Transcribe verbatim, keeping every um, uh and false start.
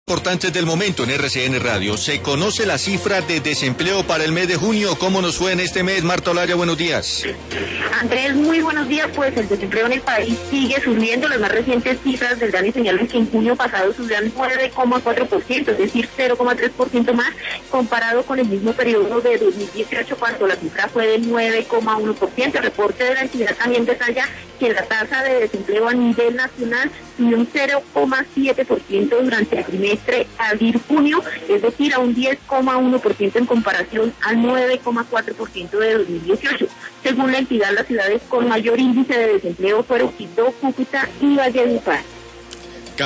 Importantes del momento en R C N Radio. Se conoce la cifra de desempleo para el mes de junio. ¿Cómo nos fue en este mes? Marta Olaya, buenos días. Andrés, muy buenos días. Pues el desempleo en el país sigue subiendo. Las más recientes cifras del DANE señalan que en junio pasado subió al nueve coma cuatro por ciento, es decir, cero coma tres por ciento más, comparado con el mismo periodo de dos mil dieciocho, cuando la cifra fue del nueve coma uno por ciento. El reporte de la entidad también detalla que la tasa de desempleo a nivel nacional subió un cero coma siete por ciento durante el trimestre abril-junio, es decir, a un diez coma uno por ciento en comparación al nueve coma cuatro por ciento de dos mil dieciocho. Según la entidad, las ciudades con mayor índice de desempleo fueron Quito, Cúcuta y Valledupar.